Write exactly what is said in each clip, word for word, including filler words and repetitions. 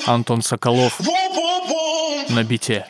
Антон Соколов на бите.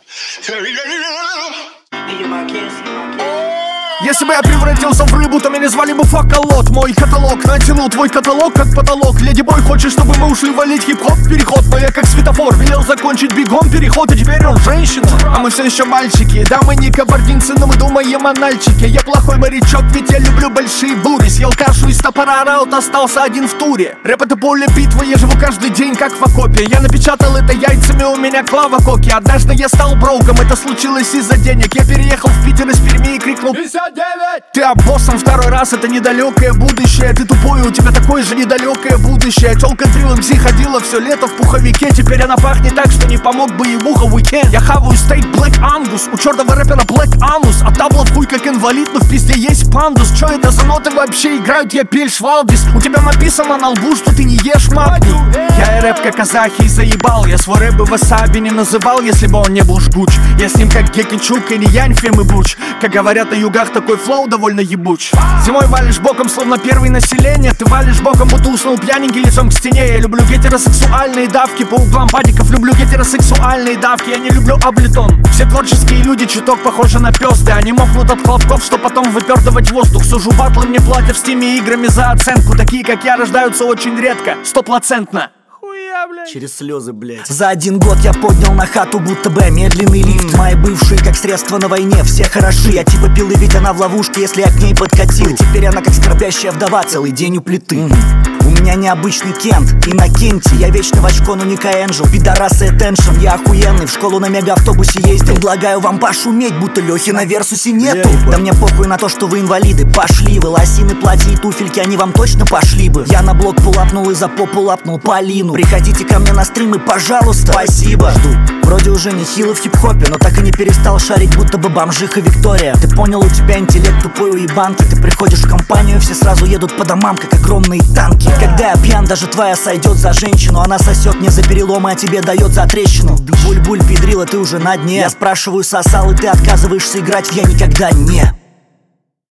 Если бы я превратился в рыбу, то меня звали бы Факолот. Мой каталог натянул твой каталог как потолок. Леди Бой хочет, чтобы мы ушли валить хип-хоп переход, но я как светофор велел закончить бегом переход, и теперь он женщина. А мы все еще мальчики, да мы не кабардинцы, но мы думаем о нальчике. Я плохой морячок, ведь я люблю большие бури. Съел кашу из топора, раут остался один в туре. Рэп это поле битвы, я живу каждый день как в окопе. Я напечатал это яйцами, у меня клава коки. Однажды я стал броуком, это случилось из-за денег. Я переехал в Питер из Перми и крикнул пятьдесят девять. Ты обоссом второй раз, это недалекое будущее. Ты тупой, у тебя такое же недалекое будущее. Тёлка три эм си ходила все лето в пуховике. Теперь она пахнет так, что не помог бы и буха уикенд. Я хаваю стейк Black Angus, у чёртова рэпера Black Anus. А табло в хуй как инвалид, но в пизде есть пандус. Чё это за ноты вообще играют? Я Пельш Валдис. У тебя написано на лбу, что ты не ешь матку. Я и рэп как казахи заебал. Я свой рэп бы васаби не называл, если бы он не был жгуч. Я с ним как Гекинчук или Янь Фем и Буч. Как говорят на югах, такой флоу довольно ебуч. Зимой валишь боком, словно первый население. Ты валишь боком, будто уснул пьяненький лицом к стене. Я люблю гетеросексуальные давки по углам падиков. Люблю гетеросексуальные давки, я не люблю облитон. Все творческие люди чуток похожи на пёсты. Они мокнут от хлопков, что потом выпёрдывать воздух. Сужу батлы, мне платят в стиме играми за оценку. Такие как я рождаются очень редко, стопроцентно. Через слезы, блять. За один год я поднял на хату будто бы медленный лифт. Мои бывшие как средства на войне, все хороши. Я типа пил, и ведь она в ловушке, если я к ней подкатил. Теперь она как скорбящая вдова, целый день у плиты. У меня необычный Кент, Иннокентий. Я вечно в очко, но не Каэнджел. Пидорасы attention, я охуенный. В школу на мега-автобусе ездил. Предлагаю вам пошуметь, будто Лёхи на Версусе нету. Да мне похуй на то, что вы инвалиды. Пошли вы, лосины, платья и туфельки, они вам точно пошли бы. Я на блок пулапнул и за попу лапнул Полину. Приходите ко мне на стримы, пожалуйста. Спасибо. Жду. Вроде уже не хилый в хип-хопе, но так и не перестал шарить, будто бы бомжиха Виктория. Ты понял, у тебя интеллект тупой у ебанки. Ты приходишь в компанию, все сразу едут по домам, как огромные танки. Когда я пьян, даже твоя сойдет за женщину. Она сосет мне за переломы, а тебе дает за трещину. Буль-буль, педрила, ты уже на дне. Я спрашиваю, сосал, и ты отказываешься играть в «я никогда не».